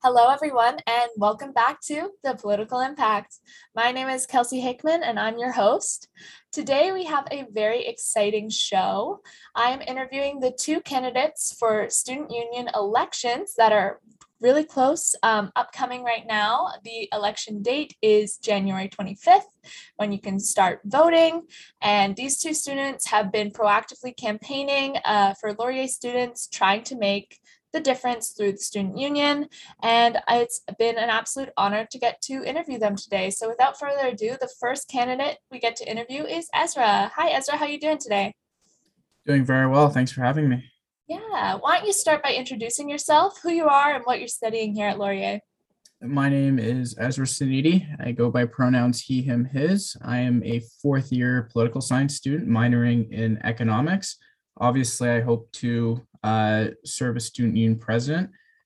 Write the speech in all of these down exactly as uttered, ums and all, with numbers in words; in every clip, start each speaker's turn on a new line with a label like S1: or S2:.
S1: Hello, everyone, and welcome back to The Political Impact. My name is Kelsey Hickman, and I'm your host. Today, we have a very exciting show. I am interviewing the two candidates for student union elections that are really close, um, upcoming right now. The election date is January twenty-fifth, when you can start voting. And these two students have been proactively campaigning uh, for Laurier students, trying to make the difference through the student union. And it's been an absolute honor to get to interview them today. So without further ado, the first candidate we get to interview is Ezra. Hi, Ezra. How are you doing today?
S2: Doing very well. Thanks for having me.
S1: Yeah. Why don't you start by introducing yourself, who you are, and what you're studying here at Laurier?
S2: My name is Ezra Suniti. I go by pronouns he, him, his. I am a fourth year political science student minoring in economics. Obviously, I hope to uh, serve as student union president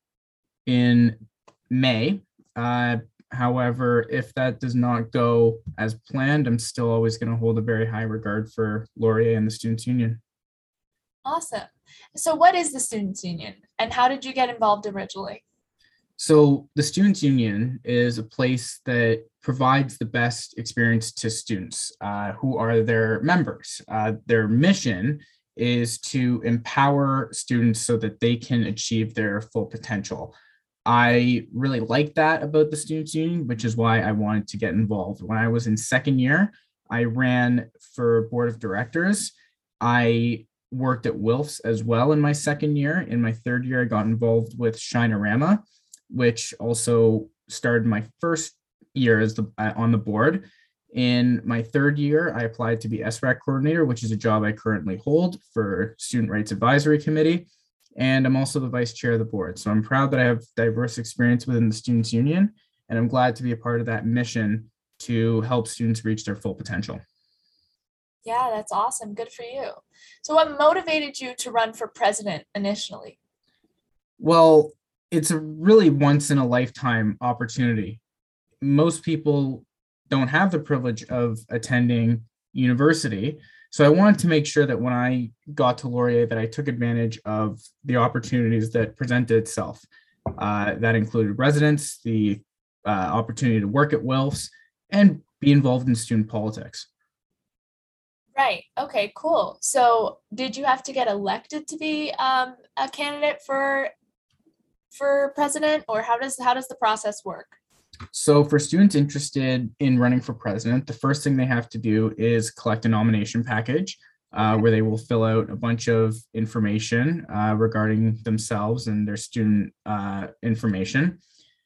S2: in May. Uh, however, if that does not go as planned, I'm still always going to hold a very high regard for Laurier and the Students' Union.
S1: Awesome. So what is the Students' Union, and how did you get involved originally?
S2: So the Students' Union is a place that provides the best experience to students uh, who are their members. Uh, their mission is to empower students so that they can achieve their full potential. I really like that about the Students' Union, which is why I wanted to get involved. When I was in second year, I ran for board of directors. I worked at Wilfs as well in my second year. In my third year, I got involved with Shinorama, which also started my first year as the uh, on the board. In my third year, I applied to be S R A C coordinator, which is a job I currently hold for Student Rights Advisory Committee. And I'm also the vice chair of the board. So I'm proud that I have diverse experience within the Students' Union, and I'm glad to be a part of that mission to help students reach their full potential.
S1: Yeah, that's awesome. Good for you. So what motivated you to run for president initially?
S2: Well, it's a really once in a lifetime opportunity. Most people don't have the privilege of attending university. So I wanted to make sure that when I got to Laurier that I took advantage of the opportunities that presented itself. Uh, that included residence, the uh, opportunity to work at Wilfs, and be involved in student politics.
S1: Right. Okay, cool. So did you have to get elected to be um, a candidate for for president, or how does how does the process work?
S2: So for students interested in running for president, the first thing they have to do is collect a nomination package uh,
S1: Okay.
S2: where they will fill out a bunch of information uh, regarding themselves and their student uh, information.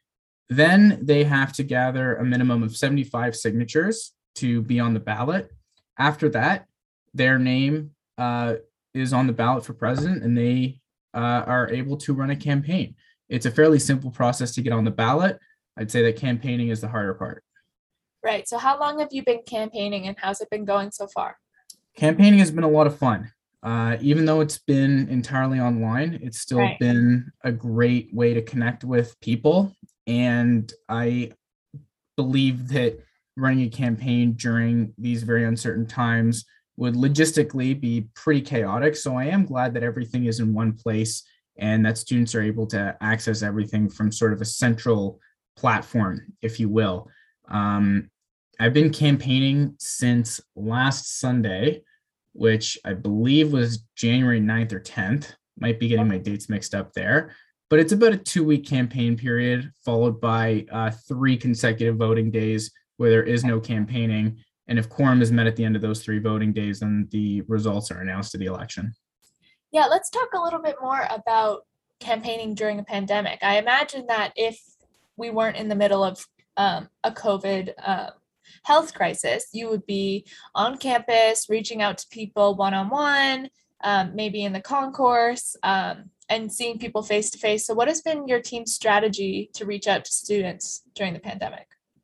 S2: Then they have to gather a minimum of seventy-five signatures to be on the ballot. After that, their name uh, is on the ballot for president and they uh, are able to run a campaign. It's a fairly simple process to get on the ballot. I'd say that campaigning is the harder part.
S1: Right. So how long have you been campaigning, and how's it been going so far?
S2: Campaigning has been a lot of fun. Uh, even though it's been entirely online, it's still
S1: Right.
S2: been a great way to connect with people. And I believe that running a campaign during these very uncertain times would logistically be pretty chaotic. So I am glad that everything is in one place and that students are able to access everything from sort of a central platform, if you will. Um, I've been campaigning since last Sunday, which I believe was January ninth or tenth. Might be getting my dates mixed up there. But it's about a two week campaign period, followed by uh, three consecutive voting days where there is no campaigning. And if quorum is met at the end of those three voting days, then the results are announced of the election.
S1: Yeah, let's talk a little bit more about campaigning during a pandemic. I imagine that if we weren't in the middle of um, a COVID uh, health crisis, you would be on campus, reaching out to people one on one, maybe in the concourse, um, and seeing people face to face. So, what has been your team's strategy to reach out to students during the pandemic?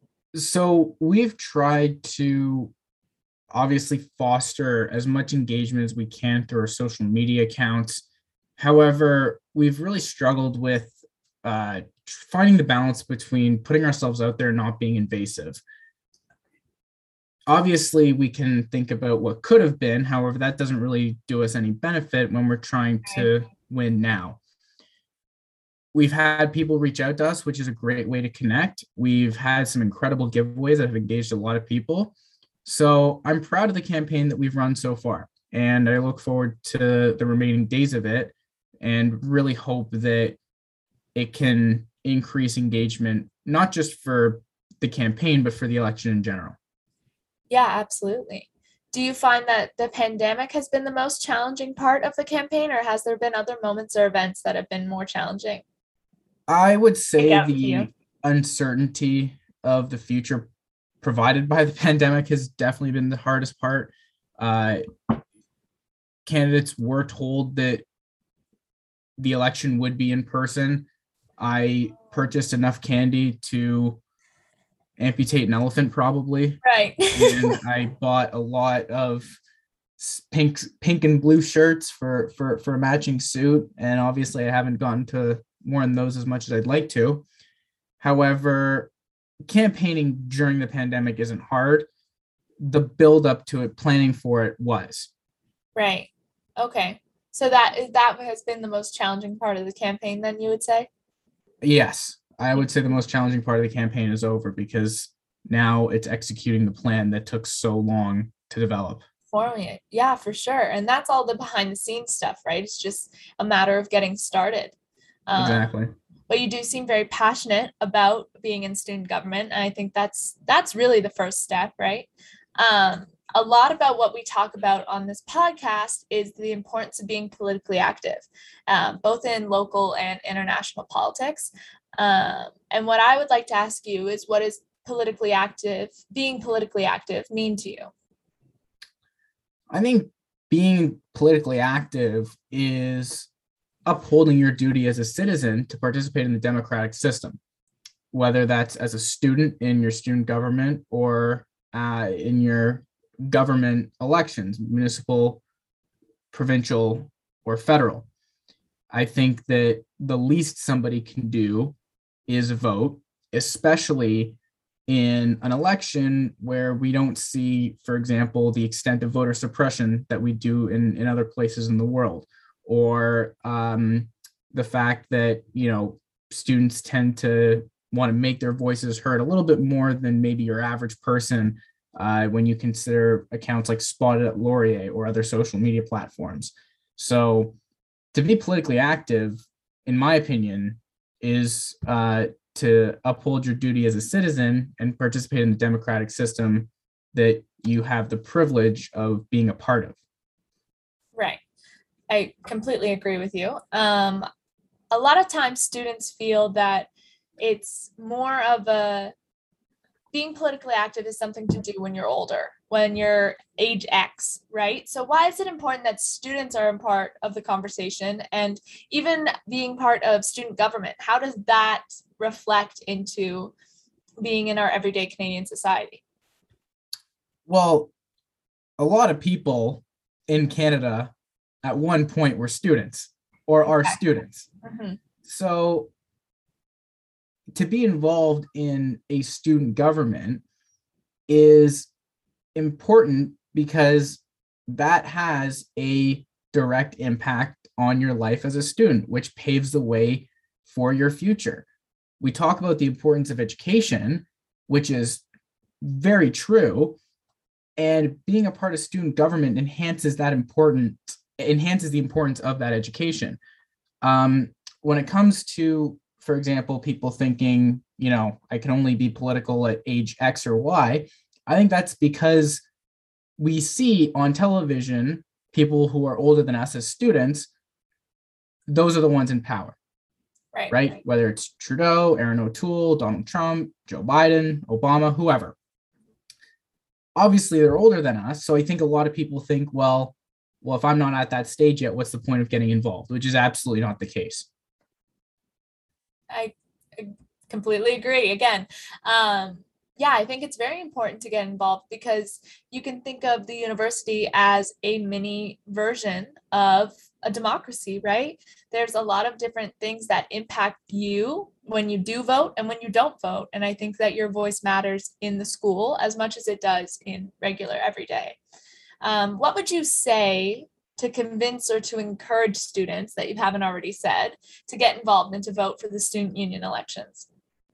S2: So we've tried to obviously foster as much engagement as we can through our social media accounts. However, we've really struggled with uh, finding the balance between putting ourselves out there and not being invasive. Obviously, we can think about what could have been. However, that doesn't really do us any benefit when we're trying
S1: Right.
S2: to win now. we've had people reach out to us, which is a great way to connect. We've had some incredible giveaways that have engaged a lot of people. So I'm proud of the campaign that we've run so far, and I look forward to the remaining days of it and really hope that it can increase engagement, not just for the campaign, but for the election in general.
S1: Yeah, absolutely. Do you find that the pandemic has been the most challenging part of the campaign, or has there been other moments or events that have been more challenging?
S2: I would say
S1: Yeah, for you.
S2: the uncertainty of the future provided by the pandemic has definitely been the hardest part. Uh, candidates were told that the election would be in person. I purchased enough candy to amputate an elephant probably,
S1: Right.
S2: and I bought a lot of pink pink and blue shirts for for for a matching suit, and obviously I haven't gotten to worn those as much as I'd like to. However, campaigning during the pandemic isn't hard. The build up to it, planning for it was.
S1: Right. Okay. So that is that has been the most challenging part of the campaign, then you would say?
S2: Yes, I would say the most challenging part of the campaign is over because now it's executing the plan that took so long to develop.
S1: Forming it. Yeah, for sure. And that's all the behind the scenes stuff, right? It's just a matter of getting started. Um,
S2: Exactly.
S1: but you do seem very passionate about being in student government. And I think that's that's really the first step, right? Um, a lot about what we talk about on this podcast is the importance of being politically active, um, both in local and international politics. Um, and what I would like to ask you is, what is politically active, being politically active mean to you?
S2: I think being politically active is upholding your duty as a citizen to participate in the democratic system, whether that's as a student in your student government or uh, in your government elections, municipal, provincial, or federal. I think that the least somebody can do is vote, especially in an election where we don't see, for example, the extent of voter suppression that we do in, in other places in the world, or um, the fact that, you know, students tend to want to make their voices heard a little bit more than maybe your average person uh, when you consider accounts like Spotted at Laurier or other social media platforms. So to be politically active, in my opinion, is uh, to uphold your duty as a citizen and participate in the democratic system that you have the privilege of being a part of.
S1: Right. I completely agree with you. Um, a lot of times students feel that it's more of a being politically active is something to do when you're older, when you're age X, right? So why is it important that students are a part of the conversation, and even being part of student government? How does that reflect into being in our everyday Canadian society?
S2: Well, a lot of people in Canada at one point were students or are
S1: Okay.
S2: students.
S1: Mm-hmm.
S2: So to be involved in a student government is important because that has a direct impact on your life as a student, which paves the way for your future. We talk about the importance of education, which is very true. And being a part of student government enhances that important, enhances the importance of that education. Um, when it comes to, for example, people thinking, you know, I can only be political at age X or Y, I think that's because we see on television people who are older than us as students. Those are the ones in power,
S1: Right.
S2: right? Whether it's Trudeau, Aaron O'Toole, Donald Trump, Joe Biden, Obama, whoever. Obviously, they're older than us. So I think a lot of people think, well, well, if I'm not at that stage yet, what's the point of getting involved? Which is absolutely not the case.
S1: I completely agree. Again, um, yeah, I think it's very important to get involved because you can think of the university as a mini version of a democracy, right? There's a lot of different things that impact you when you do vote and when you don't vote. And I think that your voice matters in the school as much as it does in regular everyday. Um, what would you say to convince or to encourage students that you haven't already said to get involved and to vote for the student union elections?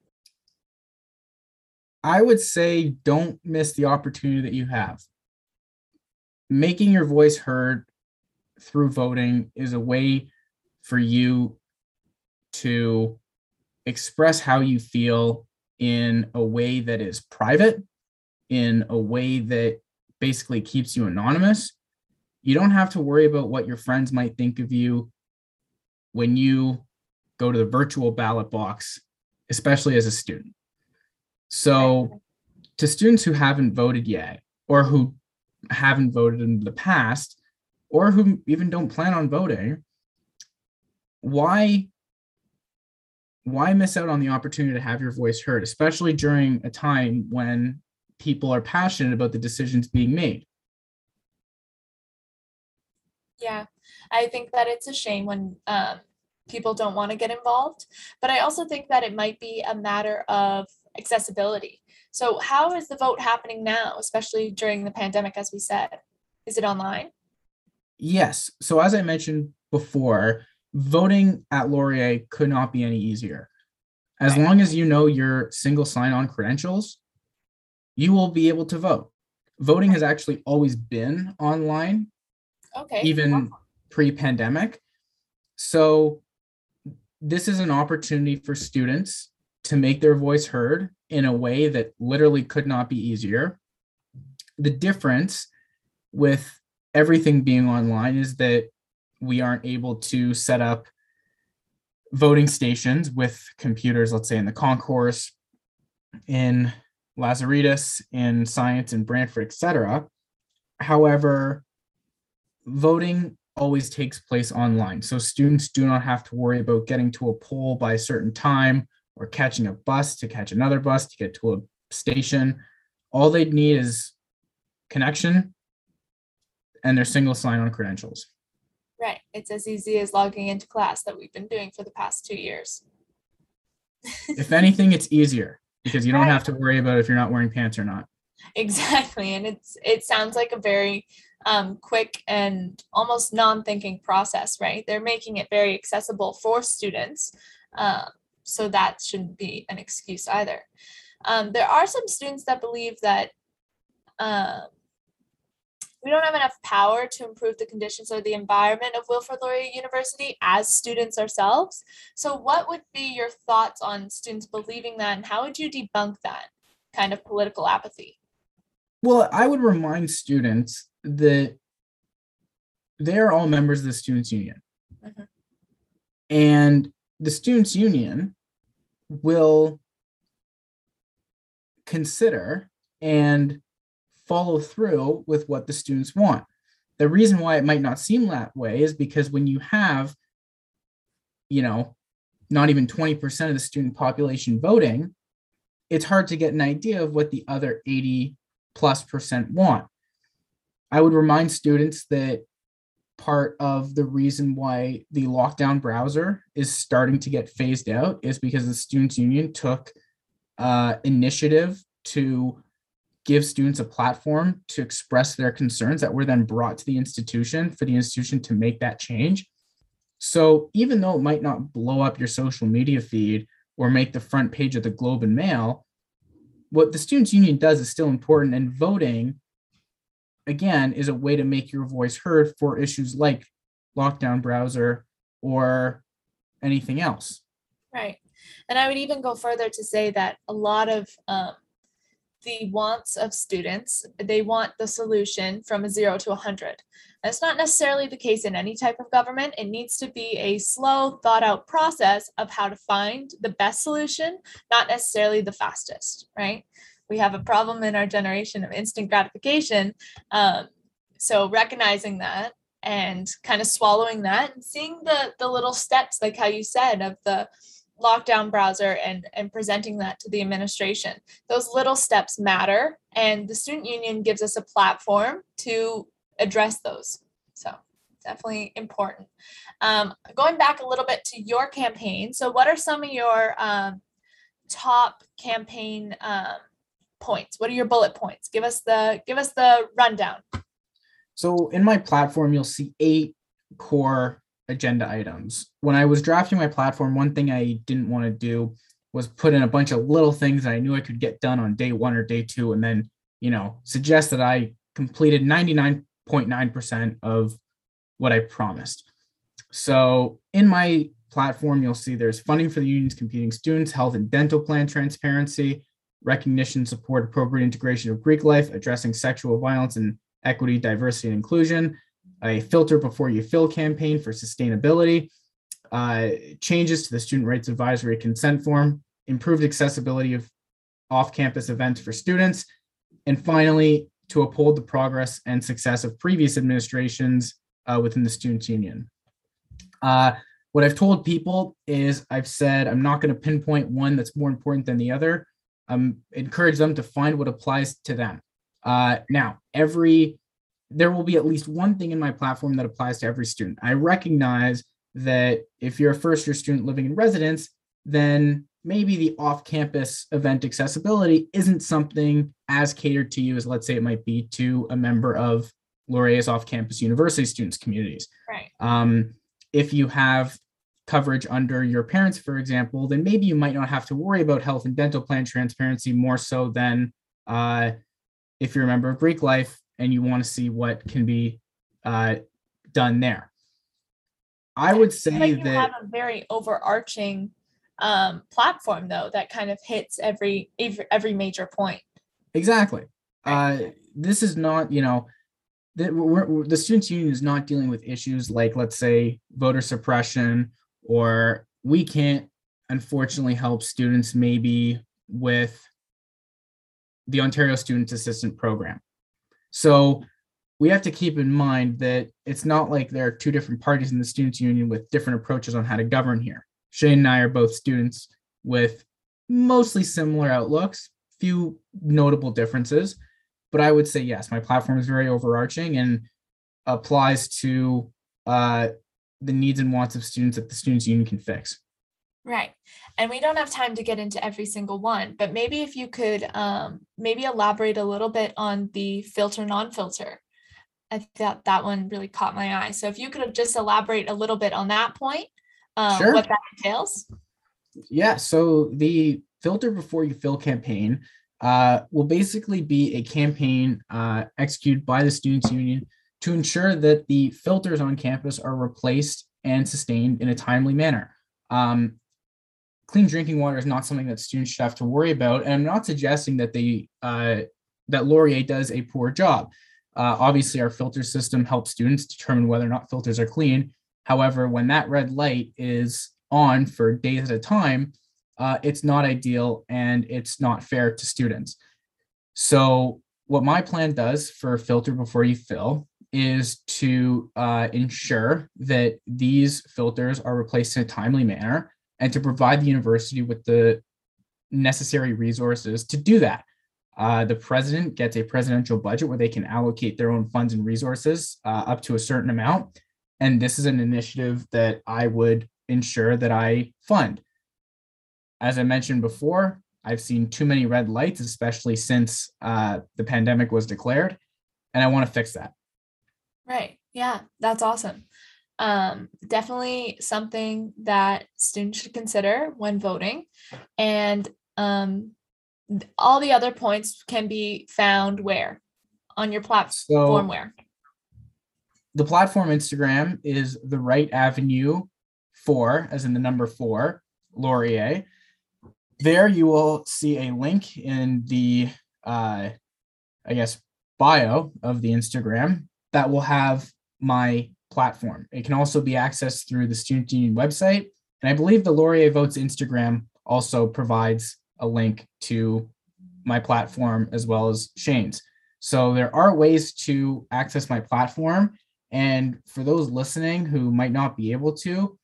S2: I would say don't miss the opportunity that you have. Making your voice heard through voting is a way for you to express how you feel in a way that is private, in a way that basically keeps you anonymous. You don't have to worry about what your friends might think of you when you go to the virtual ballot box, especially as a student. So to students who haven't voted yet, or who haven't voted in the past, or who even don't plan on voting, why why miss out on the opportunity to have your voice heard, especially during a time when people are passionate about the decisions being made?
S1: Yeah, I think that it's a shame when um, people don't want to get involved, but I also think that it might be a matter of accessibility. So how is the vote happening now, especially during the pandemic, as we said? Is it online?
S2: Yes. So as I mentioned before, voting at Laurier could not be any easier. As
S1: Right.
S2: long as you know your single sign-on credentials, you will be able to vote. Voting has actually always been online,
S1: Okay.
S2: even pre-pandemic. So this is an opportunity for students to make their voice heard in a way that literally could not be easier. The difference with everything being online is that we aren't able to set up voting stations with computers, let's say in the concourse, in Lazaridis, in Science, in Brantford, et cetera. However, voting always takes place online. So students do not have to worry about getting to a poll by a certain time or catching a bus to catch another bus to get to a station. All they need is connection and their single sign-on credentials.
S1: Right. It's as easy as logging into class that we've been doing for the past two years.
S2: If anything, it's easier because you don't
S1: Right.
S2: have to worry about if you're not wearing pants or not.
S1: Exactly. And it's it sounds like a very um, quick and almost non-thinking process, right? They're making it very accessible for students. Um, so that shouldn't be an excuse either. Um, there are some students that believe that um, we don't have enough power to improve the conditions or the environment of Wilfrid Laurier University as students ourselves. So what would be your thoughts on students believing that, and how would you debunk that kind of political apathy?
S2: Well, I would remind students that they're all members of the Students' Union. Mm-hmm. And the Students' Union will consider and follow through with what the students want. The reason why it might not seem that way is because when you have, you know, not even twenty percent of the student population voting, it's hard to get an idea of what the other eighty plus percent want. I would remind students that part of the reason why the lockdown browser is starting to get phased out is because the Students' Union took uh, initiative to give students a platform to express their concerns that were then brought to the institution for the institution to make that change. So even though it might not blow up your social media feed or make the front page of the Globe and Mail, what the Students' Union does is still important, and voting, again, is a way to make your voice heard for issues like lockdown browser or anything else.
S1: Right. And I would even go further to say that a lot of um, the wants of students, they want the solution from a zero to a hundred. That's not necessarily the case in any type of government. It needs to be a slow, thought out process of how to find the best solution, not necessarily the fastest, right? We have a problem in our generation of instant gratification. Um, so recognizing that and kind of swallowing that and seeing the, the little steps, like how you said, of the lockdown browser and, and presenting that to the administration. Those little steps matter, and the student union gives us a platform to address those. So definitely important. Um, going back a little bit to your campaign. So what are some of your um, top campaign um, points? What are your bullet points? Give us the give us the rundown.
S2: So in my platform, you'll see eight core agenda items. When I was drafting my platform, one thing I didn't want to do was put in a bunch of little things that I knew I could get done on day one or day two, and then, you know, suggest that I completed ninety-nine point nine percent of what I promised. So in my platform, you'll see there's funding for the union's competing students, health and dental plan transparency, recognition, support, appropriate integration of Greek life, addressing sexual violence and equity, diversity, and inclusion, a filter before you fill campaign for sustainability, uh, changes to the student rights advisory consent form, improved accessibility of off-campus events for students, and finally, to uphold the progress and success of previous administrations uh, within the Students' Union. Uh, what I've told people is I've said I'm not going to pinpoint one that's more important than the other. Um, encourage them to find what applies to them. Uh, now, every there will be at least one thing in my platform that applies to every student. I recognize that if you're a first-year student living in residence, then maybe the off-campus event accessibility isn't something as catered to you as, let's say, it might be to a member of Laurier's off-campus university students communities.
S1: Right.
S2: Um, if you have coverage under your parents, for example, then maybe you might not have to worry about health and dental plan transparency more so than uh, if you're a member of Greek life and you want to see what can be uh, done there. I would say
S1: like you
S2: that
S1: have a very overarching um, platform, though, that kind of hits every every, every major point.
S2: Exactly.
S1: Right.
S2: Uh, this is not, you know, the, we're, we're, the Students' Union is not dealing with issues like, let's say, voter suppression, or we can't, unfortunately, help students maybe with the Ontario Students Assistance Program. So we have to keep in mind that it's not like there are two different parties in the Students' Union with different approaches on how to govern here. Shane and I are both students with mostly similar outlooks, few notable differences, but I would say, yes, my platform is very overarching and applies to uh, the needs and wants of students that the Students' Union can fix.
S1: Right. And we don't have time to get into every single one, but maybe if you could um, maybe elaborate a little bit on the filter non-filter. I thought that one really caught my eye. So if you could just elaborate a little bit on that point, um,
S2: Sure.
S1: what that entails.
S2: Yeah, so the filter before you fill campaign uh, will basically be a campaign uh, executed by the Students' Union to ensure that the filters on campus are replaced and sustained in a timely manner. Um, clean drinking water is not something that students should have to worry about, and I'm not suggesting that they uh, that Laurier does a poor job. Uh, obviously, our filter system helps students determine whether or not filters are clean. However, when that red light is on for days at a time, uh, it's not ideal and it's not fair to students. So what my plan does for filter before you fill is to uh, ensure that these filters are replaced in a timely manner and to provide the university with the necessary resources to do that. Uh, the president gets a presidential budget where they can allocate their own funds and resources uh, up to a certain amount. And this is an initiative that I would ensure that I fund. As I mentioned before, I've seen too many red lights, especially since uh, the pandemic was declared, and I want to fix that.
S1: Right. Yeah, that's awesome. Um, definitely something that students should consider when voting. And um, all the other points can be found where? On your platform,
S2: So,
S1: where?
S2: The platform Instagram is the Right Avenue four, as in the number four, Laurier. There you will see a link in the, uh, I guess, bio of the Instagram that will have my platform. It can also be accessed through the Student Union website. And I believe the Laurier Votes Instagram also provides a link to my platform as well as Shane's. So there are ways to access my platform. And for those listening who might not be able to,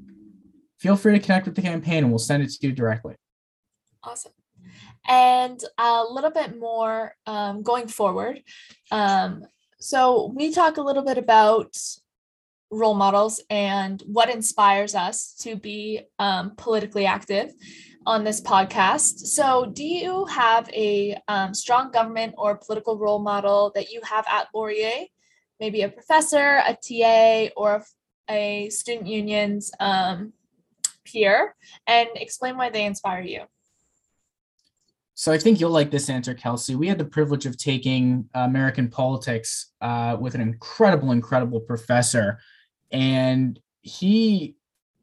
S2: feel free to connect with the campaign and we'll send it to you directly.
S1: Awesome. And a little bit more um, going forward. Um, so we talk a little bit about role models and what inspires us to be um, politically active on this podcast. So do you have a um, strong government or political role model that you have at Laurier? maybe a professor, a T A, or a student union's um, peer, and explain why they inspire you.
S2: So I think you'll like this answer, Kelsey. We had the privilege of taking American politics uh, with an incredible, incredible professor, and he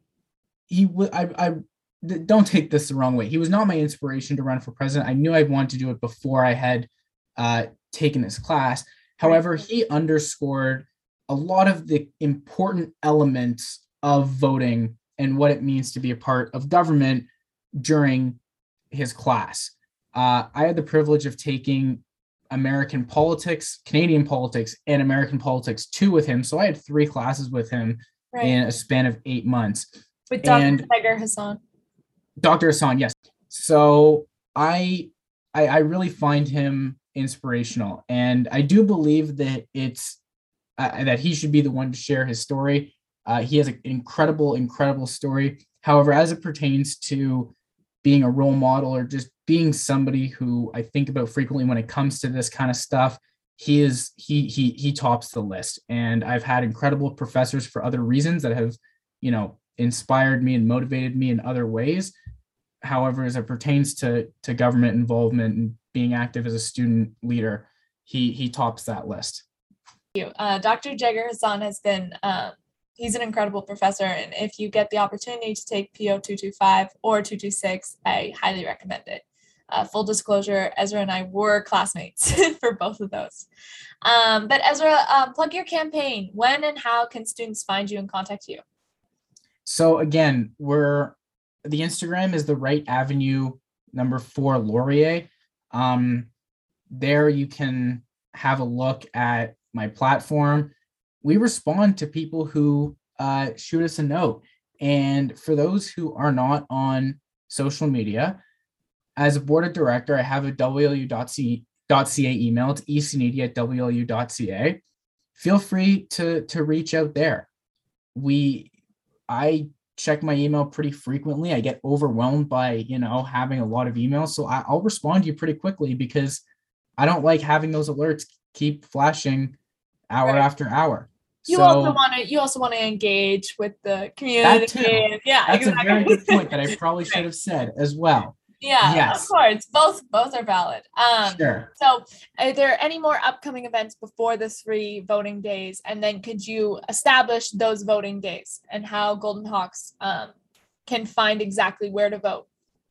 S2: he w- I, I don't take this the wrong way. He was not my inspiration to run for president. I knew I'd want to do it before I had uh, taken this class. However, he underscored a lot of the important elements of voting and what it means to be a part of government during his class. Uh, I had the privilege of taking American politics, Canadian politics, and American politics two with him. So I had three classes with him right. in a span of eight months.
S1: With Doctor Jegar Hassan.
S2: Doctor Hassan, yes. So I, I, I really find him inspirational, and I do believe that it's uh, that he should be the one to share his story. Uh, he has an incredible, incredible story. However, as it pertains to being a role model or just being somebody who I think about frequently when it comes to this kind of stuff, he is he he he tops the list. And I've had incredible professors for other reasons that have, you know, inspired me and motivated me in other ways. However, as it pertains to to government involvement and being active as a student leader, he he tops that list.
S1: Thank you. Uh, Doctor Jegar Hassan has been um, he's an incredible professor, and if you get the opportunity to take P O two twenty-five or two twenty-six, I highly recommend it. Uh, full disclosure, Ezra and I were classmates for both of those. Um, but Ezra, um, plug your campaign. When and how can students find you and contact you?
S2: So again, we're the Instagram is the Right Avenue number four Laurier. Um, there you can have a look at my platform. We respond to people who uh, shoot us a note. And for those who are not on social media, as a board of director, I have a W L U dot C A email. It's e c needy at W L U dot C A. Feel free to, to reach out there. We, I check my email pretty frequently. I get overwhelmed by, you know, having a lot of emails. So I, I'll respond to you pretty quickly because I don't like having those alerts keep flashing hour right. after hour.
S1: You
S2: so,
S1: also want to you also want to engage with the community.
S2: That too.
S1: And, yeah,
S2: that's
S1: exactly.
S2: a very good point that I probably should have said as well.
S1: Yeah,
S2: yes.
S1: Of course. Both both are valid. Um,
S2: sure.
S1: So are there any more upcoming events before the three voting days? And then could you establish those voting days and how Golden Hawks um, can find exactly where to vote?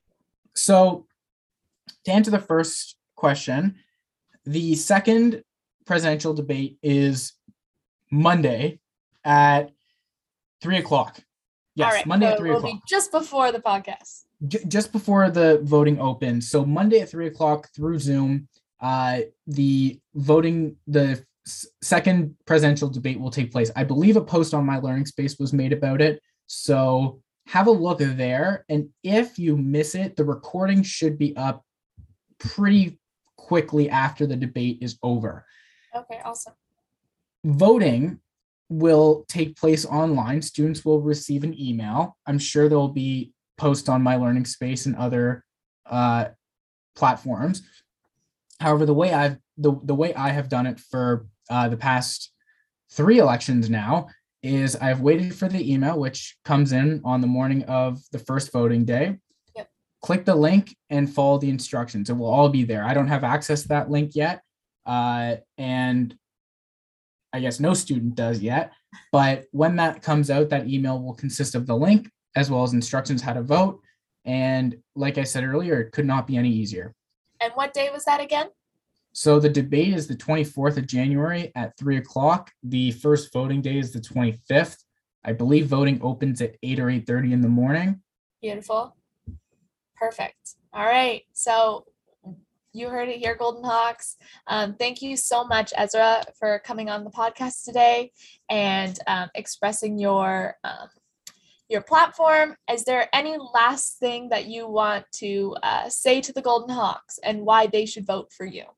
S2: So to answer the first question, the second presidential debate is Monday at three o'clock. Yes,
S1: right,
S2: Monday
S1: so
S2: at three
S1: we'll
S2: o'clock.
S1: Be just before the podcast.
S2: J- just before the voting opens. So Monday at three o'clock through Zoom, uh, the voting, the s- second presidential debate will take place. I believe a post on My Learning Space was made about it. So have a look there. And if you miss it, the recording should be up pretty quickly after the debate is over.
S1: Okay, awesome.
S2: Voting will take place online. Students will receive an email. I'm sure there will be posts on My Learning Space and other uh, platforms. However, the way I've the, the way I have done it for uh, the past three elections now is I've waited for the email, which comes in on the morning of the first voting day.
S1: Yep.
S2: Click the link and follow the instructions. It will all be there. I don't have access to that link yet. Uh, and I guess no student does yet, but when that comes out, that email will consist of the link as well as instructions how to vote. And like I said earlier, it could not be any easier.
S1: And what day was that again?
S2: So the debate is the twenty-fourth of January at three o'clock. The first voting day is the twenty-fifth. I believe voting opens at eight or eight thirty in the morning.
S1: Beautiful. Perfect. All right. So you heard it here, Golden Hawks. Um, thank you so much, Ezra, for coming on the podcast today and um, expressing your um, your platform. Is there any last thing that you want to uh, say to the Golden Hawks and why they should vote for you?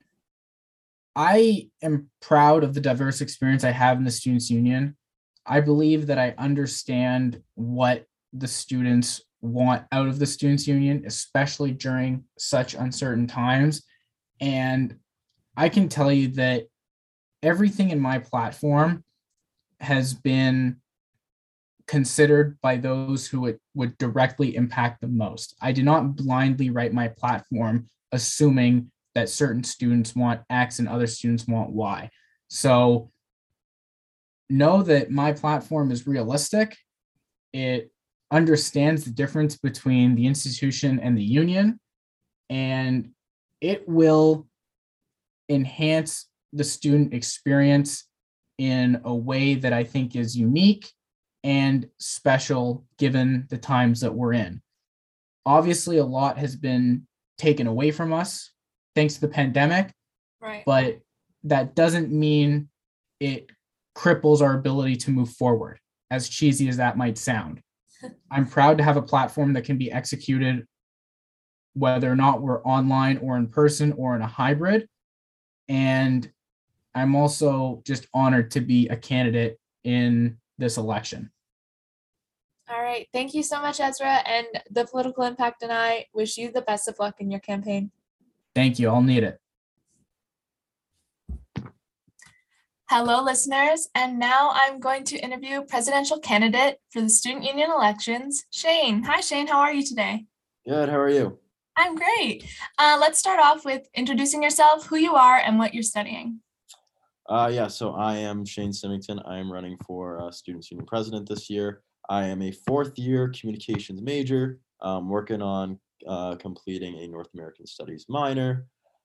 S2: I am proud of the diverse experience I have in the Students' Union. I believe that I understand what the students want out of the Students' Union, especially during such uncertain times. And I can tell you that everything in my platform has been considered by those who it would directly impact the most. I do not blindly write my platform assuming that certain students want X and other students want Y. So know that my platform is realistic. It understands the difference between the institution and the union, and it will enhance the student experience in a way that I think is unique and special given the times that we're in. Obviously, a lot has been taken away from us thanks to the pandemic,
S1: Right.
S2: but that doesn't mean it cripples our ability to move forward, as cheesy as that might sound. I'm proud to have a platform that can be executed whether or not we're online or in person or in a hybrid. And I'm also just honored to be a candidate in this election.
S1: All right. Thank you so much, Ezra. And the Political Impact and I wish you the best of luck in your campaign.
S2: Thank you. I'll need it.
S1: Hello, listeners. And now I'm going to interview presidential candidate for the student union elections, Shane. Hi, Shane. How are you today?
S3: Good. How are you?
S1: I'm great. Uh, let's start off with introducing yourself, who you are, and what you're studying.
S3: Uh, yeah, so I am Shane Symington. I am running for uh, Students Union President this year. I am a fourth year communications major, um, working on uh, completing a North American Studies minor.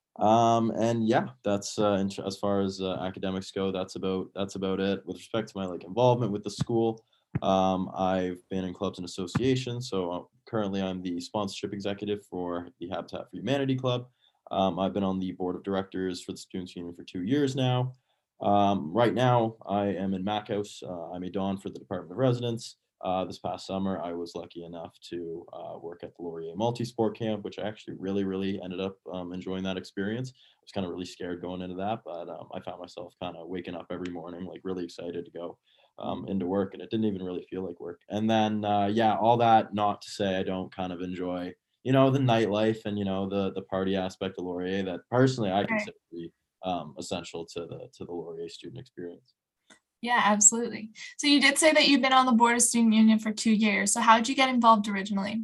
S3: Um, and yeah, that's uh, in, as far as uh, academics go, that's about that's about it. With respect to my like involvement with the school, um, I've been in clubs and associations. So uh, currently I'm the sponsorship executive for the Habitat for Humanity Club. Um, I've been on the board of directors for the Students Union for two years now. Um, right now, I am in Mackhouse. Uh, I'm a Don for the Department of Residence. Uh, this past summer, I was lucky enough to uh, work at the Laurier Multi-Sport Camp, which I actually really, really ended up um, enjoying that experience. I was kind of really scared going into that, but um, I found myself kind of waking up every morning, like really excited to go um, into work, and it didn't even really feel like work. And then, uh, yeah, all that not to say I don't kind of enjoy, you know, the nightlife and, you know, the the party aspect of Laurier that personally I consider to be um, essential to the to the Laurier student experience.
S1: Yeah, absolutely. So you did say that you've been on the board of student union for two years. So how did you get involved originally?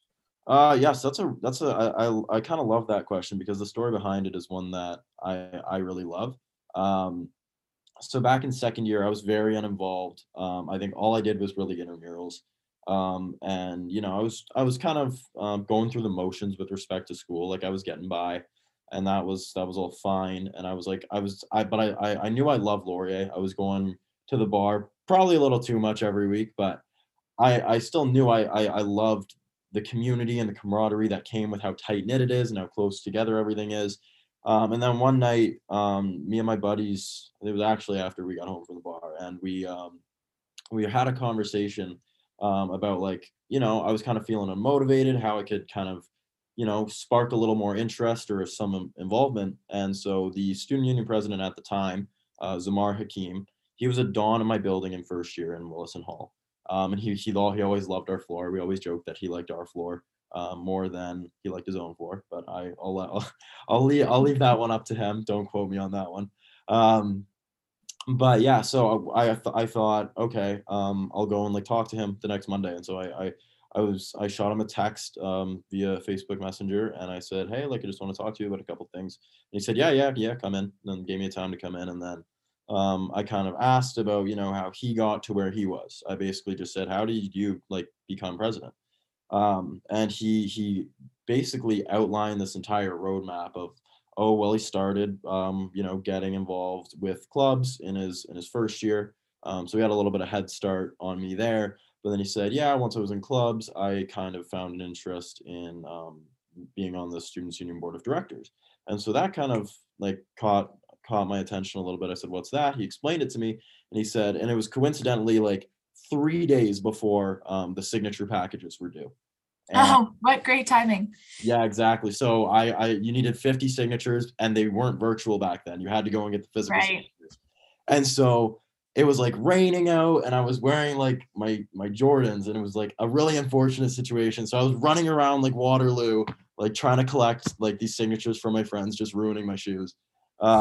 S3: Uh, yes, that's a that's a I I, I kind of love that question because the story behind it is one that I I really love. Um, so back in second year, I was very uninvolved. Um, I think all I did was really intramurals. Um, and you know, I was I was kind of um, going through the motions with respect to school, like I was getting by, and that was that was all fine. And I was like, I was I but I I, I knew I loved Laurier. I was going to the bar probably a little too much every week, but I I still knew I I, I loved the community and the camaraderie that came with how tight knit it is and how close together everything is. Um, and then one night, um, me and my buddies, it was actually after we got home from the bar, and we um, we had a conversation um, about like, you know, I was kind of feeling unmotivated, how I could kind of, you know, spark a little more interest or some involvement. And so the student union president at the time, uh, Zamar Hakim, he was a Don in my building in first year in Willison Hall. Um, and he, he, he always loved our floor. We always joked that he liked our floor uh, more than he liked his own floor, but I, I'll, I'll, I'll leave, I'll leave that one up to him. Don't quote me on that one. Um, but yeah, so I, I, I thought, okay, um, I'll go and like talk to him the next Monday. And so I, I, I was, I shot him a text um, via Facebook Messenger, and I said, hey, like, I just want to talk to you about a couple things. And he said, yeah, yeah, yeah, come in. And then gave me a time to come in. And then um, I kind of asked about, you know, how he got to where he was. I basically just said, how did you like become president? Um, and he, he basically outlined this entire roadmap of, oh, well, he started, um, you know, getting involved with clubs in his, in his first year. Um, so he had a little bit of head start on me there. But then he said, yeah, once I was in clubs, I kind of found an interest in um, being on the Students Union Board of Directors. And so that kind of like caught caught my attention a little bit. I said, what's that? He explained it to me, and he said, and it was coincidentally like three days before um, the signature packages were due.
S1: And, oh, what great timing.
S3: Yeah, exactly. So I, I you needed fifty signatures, and they weren't virtual back then. You had to go and get the physical
S1: right.
S3: signatures. And so it was like raining out, and I was wearing like my my Jordans, and it was like a really unfortunate situation. So I was running around like Waterloo, like trying to collect like these signatures from my friends, just ruining my shoes. Um,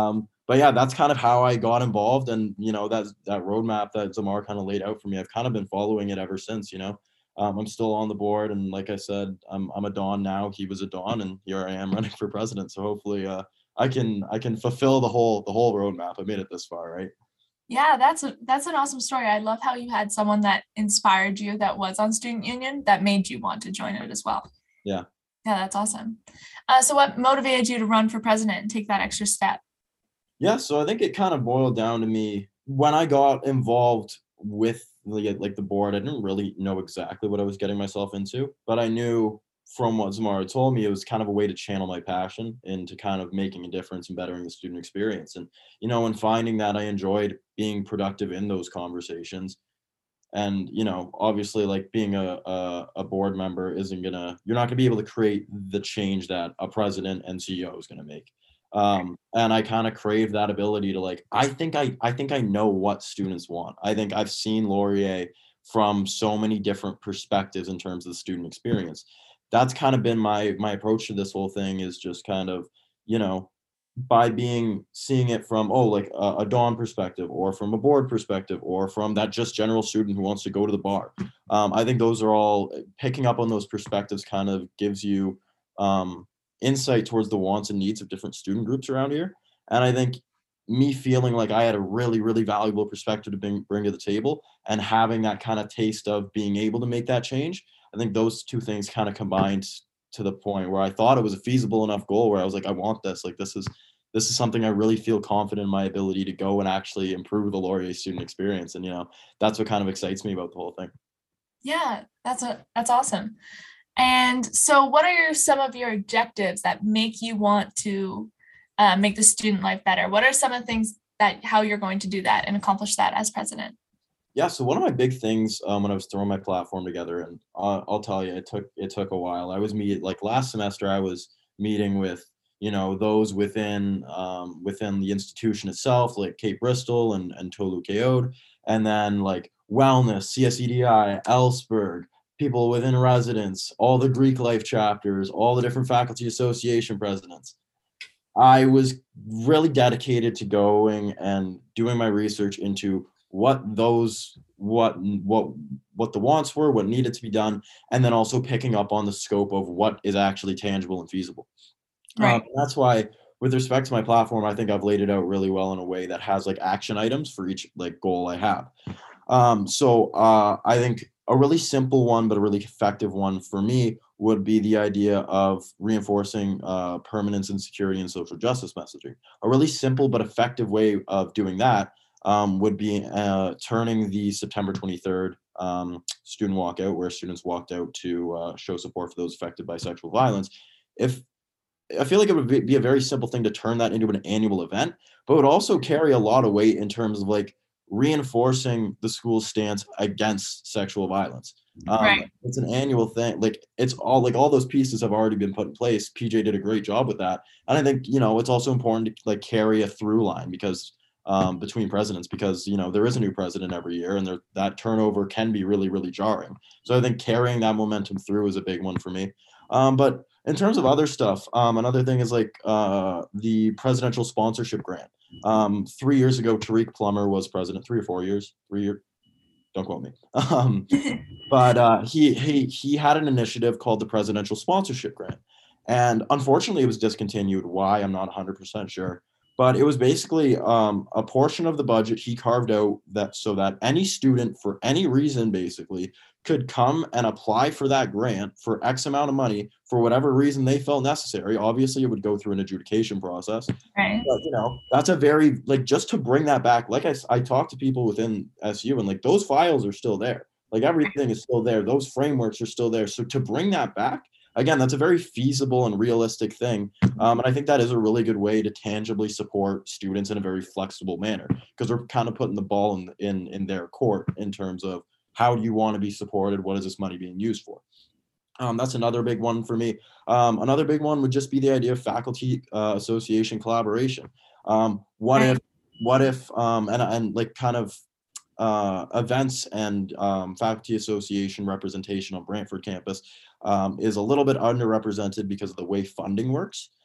S3: but yeah, that's kind of how I got involved. And, you know, that, that roadmap that Zamar kind of laid out for me, I've kind of been following it ever since, you know. Um, I'm still on the board. And like I said, I'm, I'm a Don now. He was a Don, and here I am running for president. So hopefully uh, I can, I can fulfill the whole, the whole roadmap. I made it this far, right?
S1: Yeah, that's a, that's an awesome story. I love how you had someone that inspired you that was on student union that made you want to join it as well.
S3: Yeah.
S1: Yeah, that's awesome. Uh, so what motivated you to run for president and take that extra step?
S3: Yeah, so I think it kind of boiled down to me when I got involved with the like the board. I didn't really know exactly what I was getting myself into, but I knew from what Zamara told me, it was kind of a way to channel my passion into kind of making a difference and bettering the student experience. And, you know, and finding that I enjoyed being productive in those conversations. And, you know, obviously, like being a, a, a board member isn't gonna, you're not gonna be able to create the change that a president and C E O is gonna make. Um, and I kind of crave that ability to like, I think I, I think I know what students want. I think I've seen Laurier from so many different perspectives in terms of the student experience. That's kind of been my, my approach to this whole thing, is just kind of, you know, by being seeing it from, oh, like a, a Dawn perspective, or from a board perspective, or from that just general student who wants to go to the bar. Um, I think those are all, picking up on those perspectives kind of gives you um, insight towards the wants and needs of different student groups around here. And I think me feeling like I had a really, really valuable perspective to bring, bring to the table, and having that kind of taste of being able to make that change, I think those two things kind of combined to the point where I thought it was a feasible enough goal where I was like, I want this. Like, this is this is something I really feel confident in my ability to go and actually improve the Laurier student experience. And, you know, that's what kind of excites me about the whole thing.
S1: Yeah, that's a that's awesome. And so what are your, some of your objectives that make you want to uh, make the student life better? What are some of the things that, how you're going to do that and accomplish that as president?
S3: Yeah, so one of my big things um, when I was throwing my platform together, and uh, I'll tell you, it took it took a while. I was meet like last semester, I was meeting with, you know, those within um, within the institution itself, like Cape Bristol and and Tolu Kaode, and then like wellness, C S E D I, Ellsberg, people within residence, all the Greek life chapters, all the different faculty association presidents. I was really dedicated to going and doing my research into what those what what what the wants were, what needed to be done, and then also picking up on the scope of what is actually tangible and feasible.
S1: Right.
S3: Um, that's why, with respect to my platform, I think I've laid it out really well in a way that has like action items for each like goal I have. Um, so uh, I think a really simple one, but a really effective one for me would be the idea of reinforcing uh, permanence and security and social justice messaging. A really simple but effective way of doing that um, would be uh, turning the September twenty-third um, student walkout, where students walked out to uh, show support for those affected by sexual violence. If I feel like it would be a very simple thing to turn that into an annual event, but would also carry a lot of weight in terms of like reinforcing the school's stance against sexual violence. Um,
S1: Right.
S3: it's an annual thing. Like it's all like all those pieces have already been put in place. P J did a great job with that, and I think, you know, it's also important to like carry a through line because um, between presidents, because, you know, there is a new president every year, and there, that turnover can be really, really jarring. So I think carrying that momentum through is a big one for me. Um, but in terms of other stuff, um, another thing is like uh, the presidential sponsorship grant. Um, three years ago, Tariq Plummer was president. Three or four years, three years. Don't quote me. Um, but uh, he he he had an initiative called the Presidential Sponsorship Grant, and unfortunately, it was discontinued. Why? I'm not one hundred percent sure. But it was basically um, a portion of the budget he carved out that so that any student, for any reason, basically could come and apply for that grant for X amount of money for whatever reason they felt necessary. Obviously, it would go through an adjudication process.
S1: Right.
S3: But, you know, that's a very, like, just to bring that back, like I, I talked to people within S U, and like those files are still there. Like everything is still there. Those frameworks are still there. So to bring that back, again, that's a very feasible and realistic thing. Um, and I think that is a really good way to tangibly support students in a very flexible manner, because we're kind of putting the ball in, in, in their court in terms of how do you want to be supported? What is this money being used for? Um, that's another big one for me. Um, another big one would just be the idea of faculty uh, association collaboration. Um, what
S1: Right.
S3: if, what if, um, and, and like kind of uh, events and um, faculty association representation on Brantford campus um, is a little bit underrepresented because of the way funding works.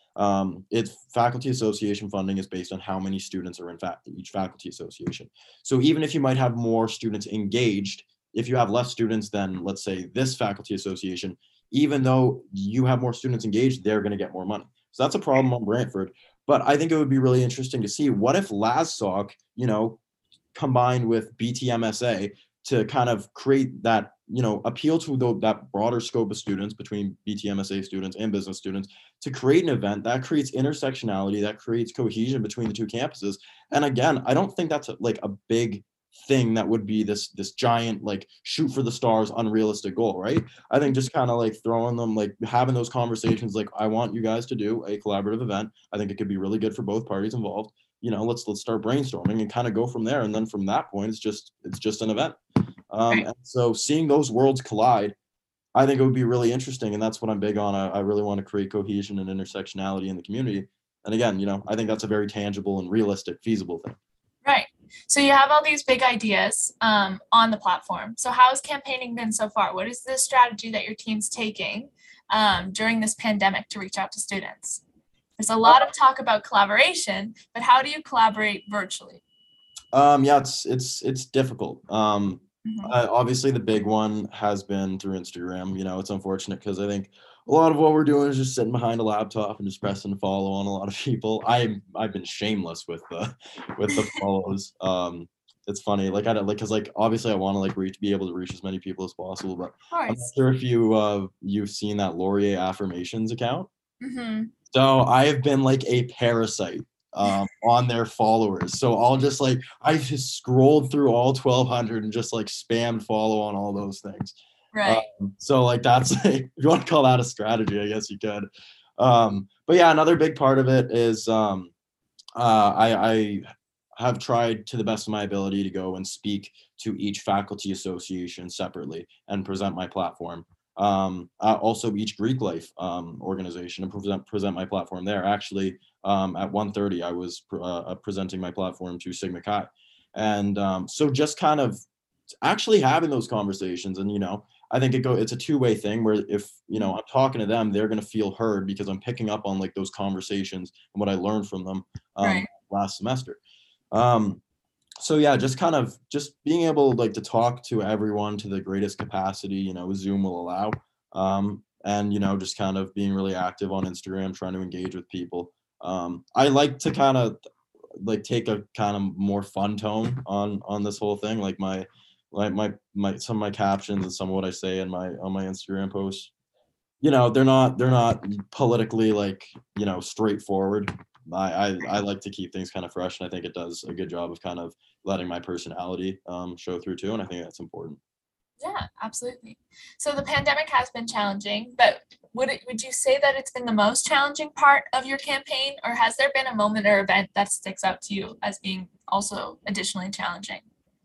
S3: Um, it's faculty association funding is based on how many students are in fact each faculty association. So even if you might have more students engaged, if you have less students than, let's say, this faculty association, even though you have more students engaged, they're going to get more money. So that's a problem on Brantford. But I think it would be really interesting to see what if LASSOC, you know, combined with B T M S A to kind of create that, you know, appeal to the, that broader scope of students between B T M S A students and business students, to create an event that creates intersectionality, that creates cohesion between the two campuses. And again, I don't think that's a, like a big thing that would be this this giant like shoot for the stars unrealistic goal, right? I think just kind of like throwing them, like having those conversations, like I want you guys to do a collaborative event. I think it could be really good for both parties involved. You know, let's let's start brainstorming and kind of go from there. And then from that point, it's just it's just an event. Um, and so seeing those worlds collide, I think it would be really interesting. And that's what I'm big on. I, I really want to create cohesion and intersectionality in the community. And again, you know, I think that's a very tangible and realistic, feasible thing.
S1: Right. So you have all these big ideas um, on the platform. So how has campaigning been so far? What is the strategy that your team's taking um, during this pandemic to reach out to students? There's a lot of talk about collaboration, but how do you collaborate virtually?
S3: Um, yeah, it's it's it's difficult. Um,
S1: Mhm.
S3: uh, obviously, the big one has been through Instagram. You know, it's unfortunate because I think a lot of what we're doing is just sitting behind a laptop and just pressing follow on a lot of people. I I've been shameless with the with the follows. Um, it's funny, like I don't like because like obviously I want to like reach be able to reach as many people as possible, but
S1: Of
S3: I'm not
S1: course.
S3: sure if you uh you've seen that Laurier Affirmations account.
S1: Mm-hmm.
S3: So I have been like a parasite um, on their followers. So I'll just like I just scrolled through all twelve hundred and just like spammed follow on all those things.
S1: Right.
S3: Um, so like that's like, if you want to call that a strategy, I guess you could. Um, but yeah, another big part of it is um, uh, I, I have tried to the best of my ability to go and speak to each faculty association separately and present my platform. Um, uh, also, each Greek Life um, organization and present present my platform there. Actually, um, at one thirty, I was pr- uh, presenting my platform to Sigma Chi, and um, so just kind of actually having those conversations, and you know, I think it go it's a two way thing where if you know I'm talking to them, they're gonna feel heard because I'm picking up on like those conversations and what I learned from them um,
S1: Right.
S3: last semester. Um, so yeah, just kind of just being able like to talk to everyone to the greatest capacity, you know, Zoom will allow. Um, and you know, just kind of being really active on Instagram, trying to engage with people. Um, I like to kind of like take a kind of more fun tone on on this whole thing. Like my like my my some of my captions and some of what I say in my on my Instagram posts, you know, they're not they're not politically like, you know, straightforward. I, I I like to keep things kind of fresh, and I think it does a good job of kind of letting my personality um, show through too, and I think that's important.
S1: Yeah, absolutely. So the pandemic has been challenging, but would it would you say that it's been the most challenging part of your campaign, or has there been a moment or event that sticks out to you as being also additionally challenging?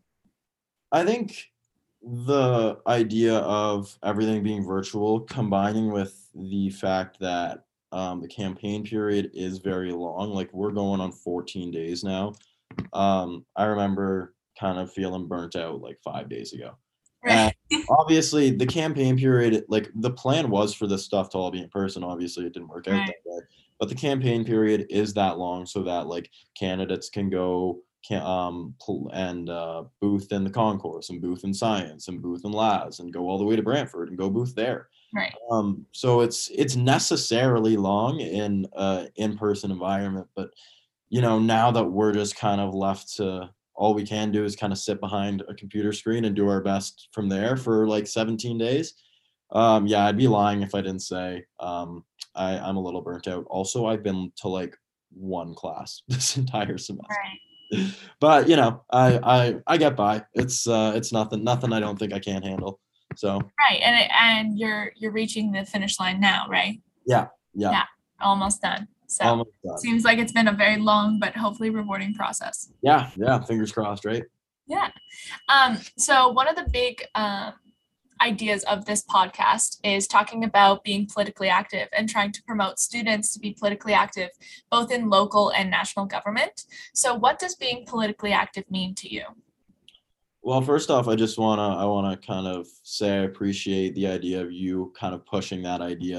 S3: I think the idea of everything being virtual, combining with the fact that um, the campaign period is very long, like we're going on fourteen days now. Um, I remember kind of feeling burnt out like five days ago. And
S1: Right.
S3: obviously, the campaign period, like the plan was for this stuff to all be in person. Obviously, it didn't work out
S1: Right.
S3: that way. But the campaign period is that long so that like candidates can go can um pl- and uh, booth in the concourse and booth in science and booth in labs and go all the way to Brantford and go booth there.
S1: Right.
S3: Um, so it's it's necessarily long in uh in-person environment, but you know, now that we're just kind of left to all we can do is kind of sit behind a computer screen and do our best from there for like seventeen days. Um, yeah, I'd be lying if I didn't say um, I, I'm a little burnt out. Also, I've been to like one class this entire semester.
S1: Right.
S3: But you know, I I I get by. It's uh it's nothing nothing I don't think I can handle. So
S1: Right. And it, and you're you're reaching the finish line now, right?
S3: yeah, yeah,
S1: Yeah. Almost done. So
S3: almost done.
S1: seems like it's been a very long but hopefully rewarding process.
S3: Yeah, yeah, fingers crossed, right?
S1: Yeah. Um, so one of the big um, ideas of this podcast is talking about being politically active and trying to promote students to be politically active, both in local and national government. So what does being politically active mean to you?
S3: Well, first off, I just wanna I wanna kind of say I appreciate the idea of you kind of pushing that idea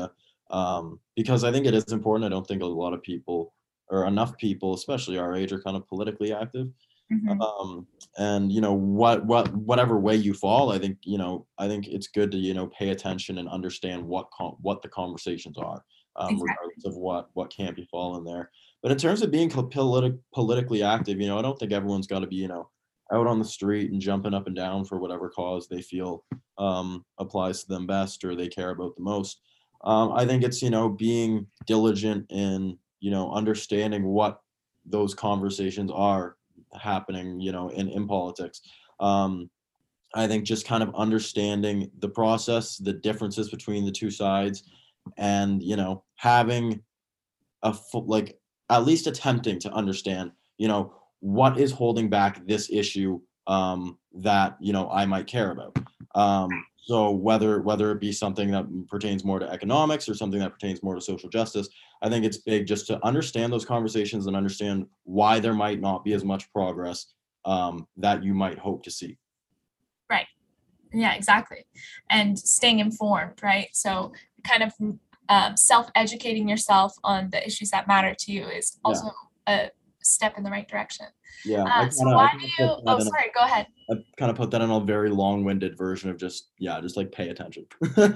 S3: um, because I think it is important. I don't think a lot of people or enough people, especially our age, are kind of politically active.
S1: Mhm.
S3: Um, and you know what what whatever way you fall, I think you know I think it's good to you know pay attention and understand what com- what the conversations are, um,
S1: Exactly.
S3: regardless of what what can't be fallen there. But in terms of being politi- politically active, you know, I don't think everyone's got to be you know out on the street and jumping up and down for whatever cause they feel um, applies to them best or they care about the most. Um, I think it's you know being diligent in you know understanding what those conversations are happening, you know, in, in politics. Um, I think just kind of understanding the process, the differences between the two sides, and you know, having a full, like at least attempting to understand, you know, what is holding back this issue um, that you know I might care about. Um, so whether whether it be something that pertains more to economics or something that pertains more to social justice, I think it's big just to understand those conversations and understand why there might not be as much progress um, that you might hope to see.
S1: Right. Yeah, exactly. And staying informed, right? So kind of um, self-educating yourself on the issues that matter to you is
S3: Yeah,
S1: also a step in the right direction.
S3: yeah. I
S1: Uh, so
S3: kind of I
S1: why
S3: kind
S1: do
S3: of
S1: you,
S3: put that
S1: oh,
S3: in a
S1: sorry, go ahead.
S3: I kind of put that in a very long-winded version of just yeah, just like pay attention.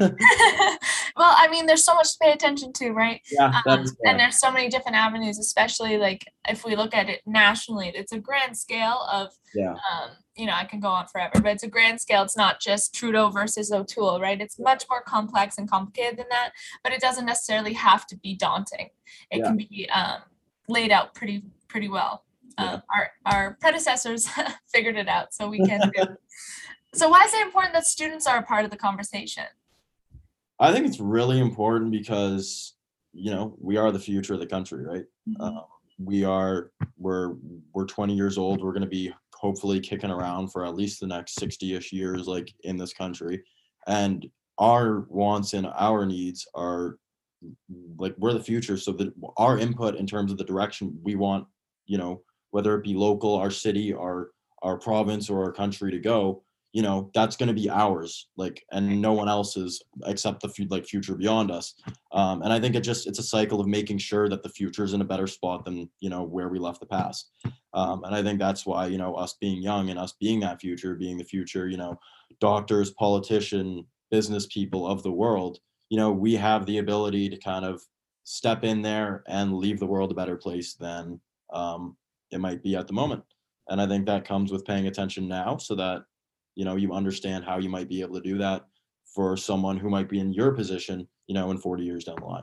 S1: Well, I mean, there's so much to pay attention to, right?
S3: Yeah, that
S1: Um,
S3: is
S1: and
S3: fair.
S1: there's so many different avenues, especially like if we look at it nationally, it's a grand scale of,
S3: Yeah,
S1: um, you know, I can go on forever, but it's a grand scale. It's not just Trudeau versus O'Toole, right? It's much more complex and complicated than that, but it doesn't necessarily have to be daunting. It
S3: yeah,
S1: can be um, laid out pretty, pretty well.
S3: yeah.
S1: Um, our, our predecessors figured it out, so we can do. So why is it important that students are a part of the conversation?
S3: I think it's really important because you know we are the future of the country, right? Uh,
S1: Mhm.
S3: we are we're we're twenty years old. We're going to be hopefully kicking around for at least the next sixty-ish years, like in this country, and our wants and our needs are like we're the future. So that our input in terms of the direction we want, you know, whether it be local, our city, our our province, or our country to go, you know that's going to be ours like and no one else's except the fu- like future beyond us. Um, and I think it just it's a cycle of making sure that the future is in a better spot than you know where we left the past. Um, and I think that's why you know us being young and us being that future being the future, you know doctors, politician, business people of the world, you know we have the ability to kind of step in there and leave the world a better place than um, it might be at the moment. And I think that comes with paying attention now so that you know you understand how you might be able to do that for someone who might be in your position you know in forty years down the line.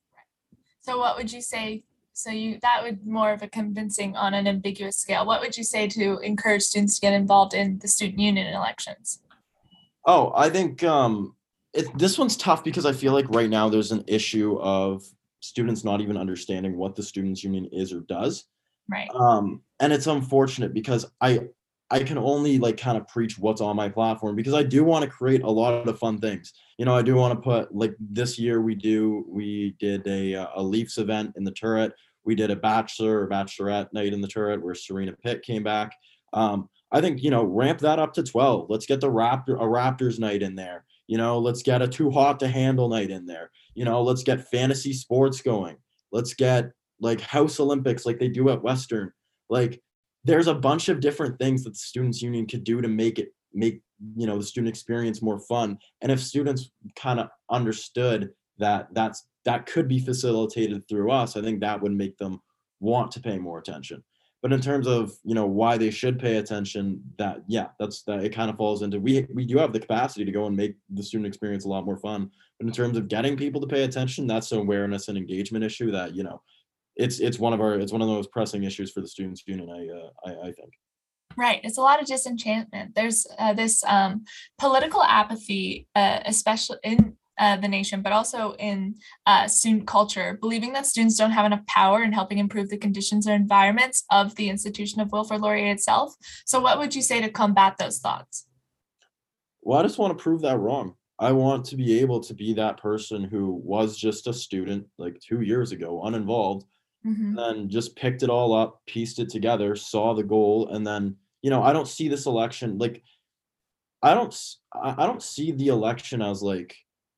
S1: So what would you say? So you that would more of a convincing on an ambiguous scale. What would you say to encourage students to get involved in the student union elections?
S3: Oh, I think um it, this one's tough because I feel like right now there's an issue of students not even understanding what the students union is or does.
S1: Right.
S3: Um, and it's unfortunate because I I can only like kind of preach what's on my platform because I do want to create a lot of fun things. You know, I do want to put like this year we do we did a uh, a Leafs event in the turret. We did a bachelor or bachelorette night in the turret where Serena Pitt came back. Um, I think you know ramp that up to twelve. Let's get the Raptor a Raptors night in there. You know, let's get a too hot to handle night in there. You know, let's get fantasy sports going. Let's get like House Olympics like they do at Western. Like there's a bunch of different things that the students union could do to make it make you know the student experience more fun. And if students kind of understood that that's that could be facilitated through us, I think that would make them want to pay more attention. But in terms of you know why they should pay attention, that yeah, that's that it kind of falls into we we do have the capacity to go and make the student experience a lot more fun. But in terms of getting people to pay attention, that's an awareness and engagement issue that you know it's it's one of our it's one of the most pressing issues for the students union. I uh, I, I think.
S1: Right. It's a lot of disenchantment. There's uh, this um, political apathy, uh, especially in uh, the nation, but also in uh, student culture, believing that students don't have enough power in helping improve the conditions or environments of the institution of Wilfrid Laurier itself. So, what would you say to combat those thoughts?
S3: Well, I just want to prove that wrong. I want to be able to be that person who was just a student like two years ago, uninvolved,
S1: Mhm.
S3: and then just picked it all up, pieced it together, saw the goal, and then you know I don't see this election like I don't s- I I don't see the election as like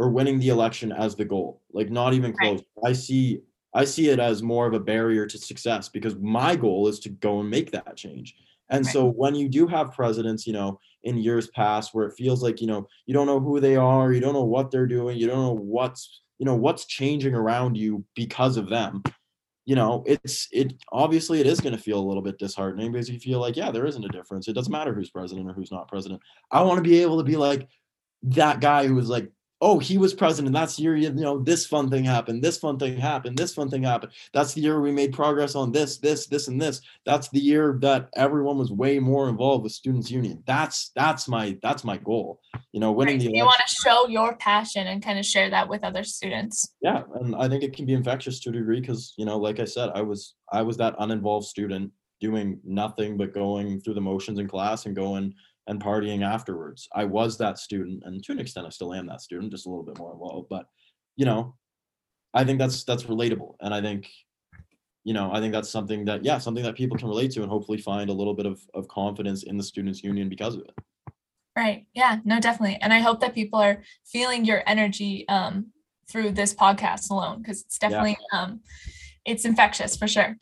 S3: or winning the election as the goal, like not even close. Right. I see I see it as more of a barrier to success because my goal is to go and make that change. And right. so when you do have presidents, you know, in years past where it feels like, you know, you don't know who they are, you don't know what they're doing, you don't know what's, you know, what's changing around you because of them, you know, it's, it obviously it is going to feel a little bit disheartening because you feel like, yeah, there isn't a difference. It doesn't matter who's president or who's not president. I want to be able to be like that guy who was like, oh, he was president. That's the year, you know, this fun thing happened. This fun thing happened. This fun thing happened. That's the year we made progress on this, this, this, and this. That's the year that everyone was way more involved with Students Union. That's that's my that's my goal. You know, winning
S1: right.
S3: the election.
S1: You want to show your passion and kind of share that with other students.
S3: Yeah, and I think it can be infectious to a degree because, you know, like I said, I was I was that uninvolved student doing nothing but going through the motions in class and going and partying afterwards. I was that student, and to an extent I still am that student, just a little bit more involved, but you know, I think that's that's relatable, and I think, you know, I think that's something that, yeah, something that people can relate to and hopefully find a little bit of, of confidence in the Students Union because of it.
S1: Right. Yeah, no, definitely. And I hope that people are feeling your energy um, through this podcast alone, because it's definitely, yeah. um, it's infectious for sure.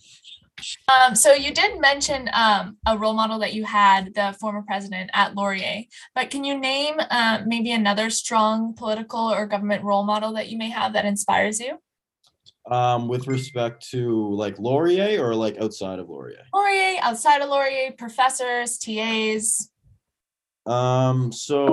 S1: Um, so you did mention um, a role model that you had, the former president at Laurier, but can you name uh, maybe another strong political or government role model that you may have that inspires you?
S3: Um, with respect to like Laurier or like outside of Laurier?
S1: Laurier, outside of Laurier, professors, T As.
S3: Um,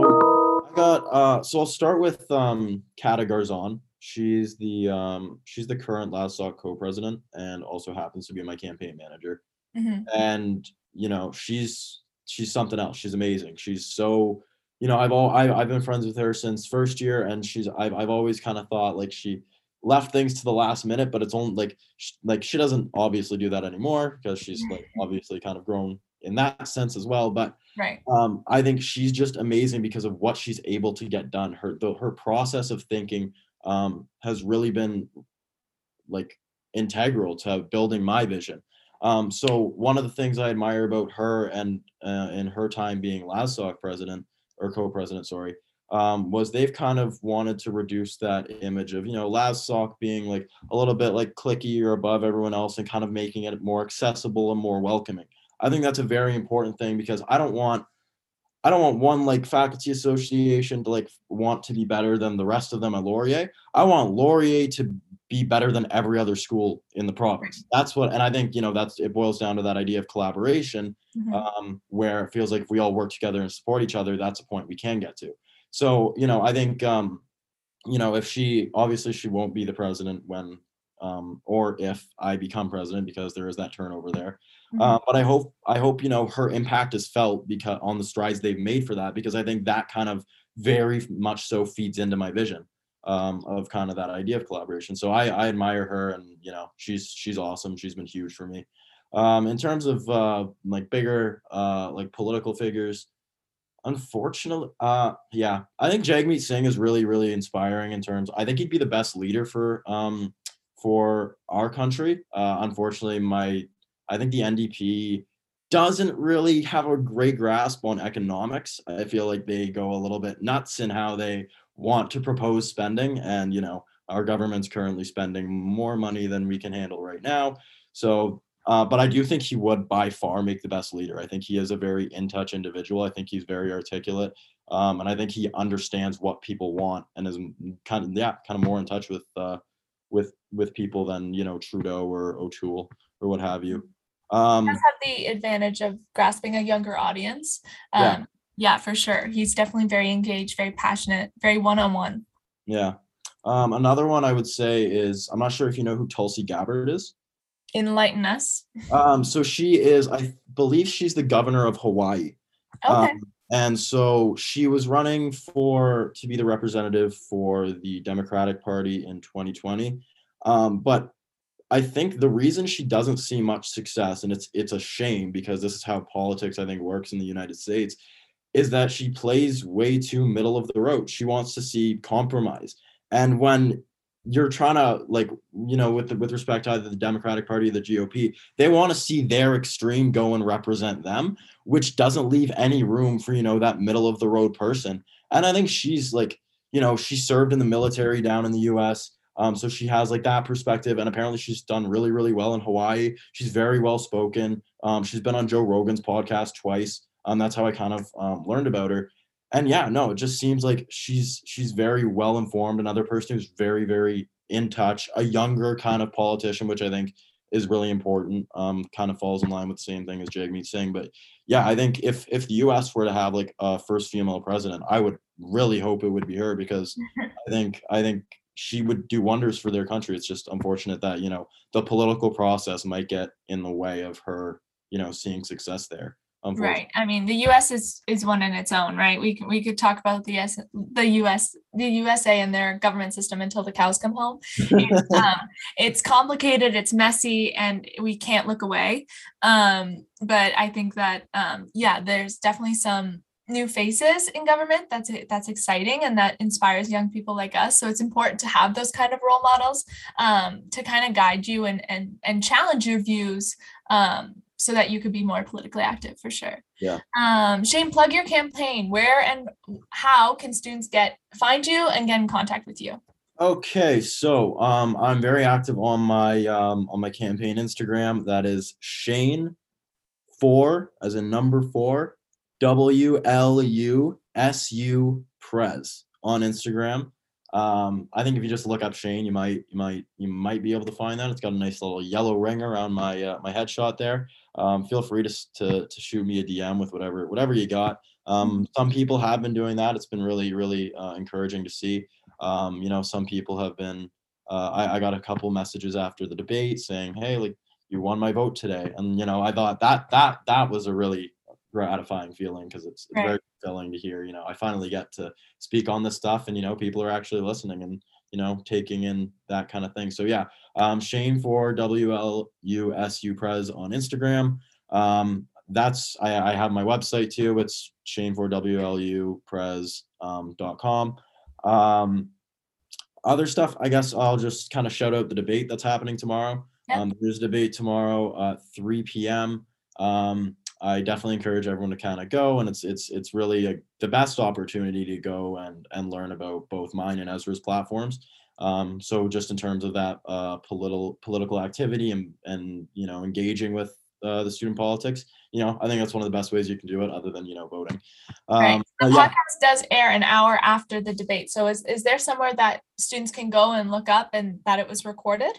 S3: so I got, uh, so I'll start with um, Cata Garzon. She's the um, she's the current LASSOC co-president and also happens to be my campaign manager. Mm-hmm. And you know, she's she's something else. She's amazing. She's so, you know, I've all I, I've been friends with her since first year, and she's I've I've always kind of thought like she left things to the last minute, but it's only like she, like she doesn't obviously do that anymore because she's like obviously kind of grown in that sense as well. But
S1: right,
S3: um, I think she's just amazing because of what she's able to get done. Her the, her process of thinking um, has really been like integral to building my vision. Um, so one of the things I admire about her and uh, in her time being LASSOC president or co-president, sorry, um, was they've kind of wanted to reduce that image of, you know, LASSOC being like a little bit like cliquey or above everyone else and kind of making it more accessible and more welcoming. I think that's a very important thing because I don't want I don't want one like faculty association to like want to be better than the rest of them at Laurier. I want Laurier to be better than every other school in the province. That's what, and I think, you know, that's, it boils down to that idea of collaboration, mm-hmm. um, where it feels like if we all work together and support each other, that's a point we can get to. So, you know, I think, um, you know, if she, obviously she won't be the president when, um, or if I become president, because there is that turnover there. Mm-hmm. Uh, but I hope, I hope, you know, her impact is felt because on the strides they've made for that, because I think that kind of very much so feeds into my vision um, of kind of that idea of collaboration. So I, I admire her, and, you know, she's, she's awesome. She's been huge for me. Um, in terms of uh, like bigger, uh, like political figures, unfortunately, uh, yeah, I think Jagmeet Singh is really, really inspiring in terms, I think he'd be the best leader for, um, for our country. Uh, unfortunately, my, I think the N D P doesn't really have a great grasp on economics. I feel like they go a little bit nuts in how they want to propose spending. And, you know, our government's currently spending more money than we can handle right now. So, uh, but I do think he would by far make the best leader. I think he is a very in-touch individual. I think he's very articulate. Um, and I think he understands what people want and is kind of, yeah, kind of more in touch with, uh, with, with people than, you know, Trudeau or O'Toole or what have you. Um,
S1: he does have the advantage of grasping a younger audience. Um, yeah. yeah, for sure. He's definitely very engaged, very passionate, very one-on-one.
S3: Yeah. Um, another one I would say is, I'm not sure if you know who Tulsi Gabbard is.
S1: Enlighten us.
S3: Um, so she is, I believe she's the governor of Hawaii.
S1: Okay.
S3: Um, and so she was running for, to be the representative for the Democratic Party in twenty twenty. Um, but I think the reason she doesn't see much success, and it's it's a shame because this is how politics, I think, works in the United States, is that she plays way too middle of the road. She wants to see compromise. And when you're trying to, like, you know, with the, with respect to either the Democratic Party or the G O P, they want to see their extreme go and represent them, which doesn't leave any room for, you know, that middle of the road person. And I think she's like, you know, she served in the military down in the U S. Um, so she has like that perspective, and apparently she's done really, really well in Hawaii. She's very well spoken. Um, she's been on Joe Rogan's podcast twice. Um, that's how I kind of um, learned about her. And yeah, no, it just seems like she's she's very well informed. Another person who's very, very in touch. A younger kind of politician, which I think is really important. Um, kind of falls in line with the same thing as Jagmeet Singh. But yeah, I think if if the U S were to have like a first female president, I would really hope it would be her, because I think I think she would do wonders for their country. It's just unfortunate that, you know, the political process might get in the way of her, you know, seeing success there.
S1: Right. I mean, the U S is is one in its own, right? We can we could talk about the S, the U S the U S A and their government system until the cows come home. It's, um, it's complicated, it's messy, and we can't look away. Um, but I think that um, yeah, there's definitely some new faces in government that's that's exciting, and that inspires young people like us. So it's important to have those kind of role models um, to kind of guide you and and and challenge your views. Um, so that you could be more politically active, for sure.
S3: Yeah.
S1: Um, Shane, plug your campaign. Where and how can students get find you and get in contact with you?
S3: Okay, so um, I'm very active on my um, on my campaign Instagram. That is Shane four, as in number four, W L U S U Prez on Instagram. Um, I think if you just look up Shane, you might you might you might be able to find that. It's got a nice little yellow ring around my uh, my headshot there. Um, feel free to, to to shoot me a D M with whatever whatever you got. Um, some people have been doing that. It's been really really uh, encouraging to see. Um, you know, some people have been. Uh, I, I got a couple messages after the debate saying, "Hey, like you won my vote today," and you know, I thought that that that was a really gratifying feeling, because it's, it's
S1: Right.
S3: very fulfilling to hear, you know, I finally get to speak on this stuff, and you know, people are actually listening and, you know, taking in that kind of thing. So yeah, um Shane for W L U S U Prez on Instagram. Um that's I, I have my website too. It's Shane for W L U Prez um, dot com. Um other stuff, I guess I'll just kind of shout out the debate that's happening tomorrow.
S1: Yep.
S3: Um there's a debate tomorrow at three p.m. um I definitely encourage everyone to kind of go, and it's it's it's really a, the best opportunity to go and and learn about both mine and Ezra's platforms. Um, so just in terms of that uh, political political activity and and you know, engaging with uh, the student politics, you know, I think that's one of the best ways you can do it, other than, you know, voting.
S1: Right.
S3: Um,
S1: The
S3: but yeah.
S1: podcast does air an hour after the debate. So is is there somewhere that students can go and look up and that it was recorded?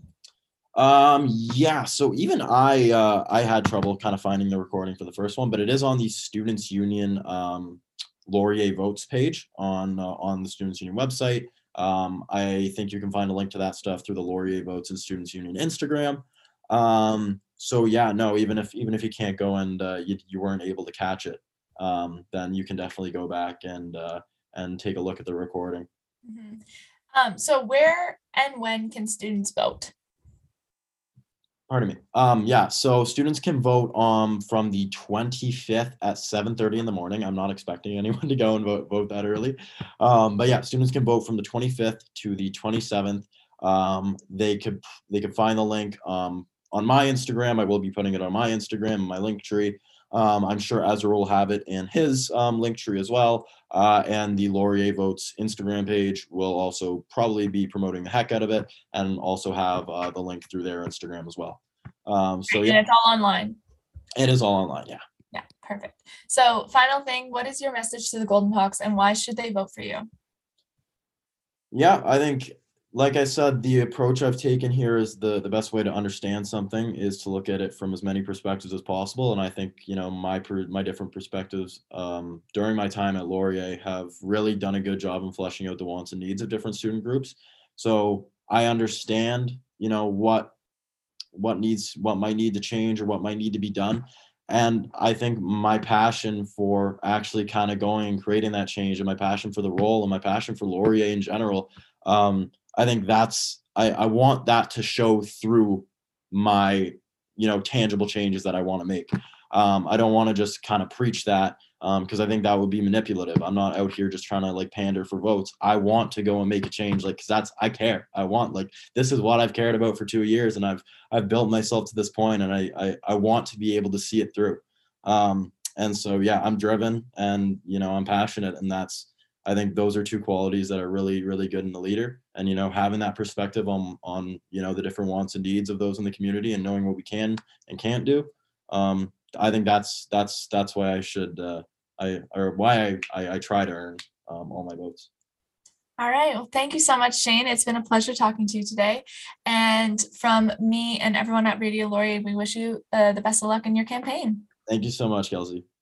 S3: Um, yeah, so even I uh I had trouble kind of finding the recording for the first one, but it is on the Students Union um Laurier Votes page on uh, on the Students Union website. Um, I think you can find a link to that stuff through the Laurier Votes and Students Union Instagram. Um, so yeah, no, even if even if you can't go and uh, you you weren't able to catch it, um, then you can definitely go back and uh and take a look at the recording.
S1: Mm-hmm. Um, so where and when can students vote?
S3: Pardon me. Um, yeah, so students can vote um from the twenty-fifth at seven thirty in the morning. I'm not expecting anyone to go and vote vote that early. Um, but yeah, students can vote from the twenty-fifth to the twenty-seventh. Um, they could they could find the link um on my Instagram. I will be putting it on my Instagram, my link tree. Um, I'm sure Ezra will have it in his um, link tree as well. Uh, and the Laurier Votes Instagram page will also probably be promoting the heck out of it, and also have uh, the link through their Instagram as well. Um, so
S1: And
S3: yeah,
S1: it's all online.
S3: it is all online. Yeah.
S1: Yeah, perfect. So final thing, what is your message to the Golden Hawks and why should they vote for you?
S3: Yeah, I think, like I said, the approach I've taken here is the the best way to understand something is to look at it from as many perspectives as possible. And I think, you know, my per, my different perspectives um, during my time at Laurier have really done a good job in fleshing out the wants and needs of different student groups. So I understand, you know, what what needs what might need to change or what might need to be done. And I think my passion for actually kind of going and creating that change, and my passion for the role, and my passion for Laurier in general, um, I think that's I, I want that to show through my, you know, tangible changes that I want to make. Um, I don't want to just kind of preach that, because um, I think that would be manipulative. I'm not out here just trying to like pander for votes. I want to go and make a change, like, because that's I care. I want, like, this is what I've cared about for two years, and I've I've built myself to this point, and I I, I want to be able to see it through. Um, and so yeah, I'm driven, and you know, I'm passionate, and that's I think those are two qualities that are really, really good in the leader. And, you know, having that perspective on, on, you know, the different wants and needs of those in the community and knowing what we can and can't do. Um, I think that's, that's, that's why I should, uh, I, or why I, I, I try to earn um, all my votes.
S1: All right. Well, thank you so much, Shane. It's been a pleasure talking to you today. And from me and everyone at Radio Laurier, we wish you uh, the best of luck in your campaign.
S3: Thank you so much, Kelsey.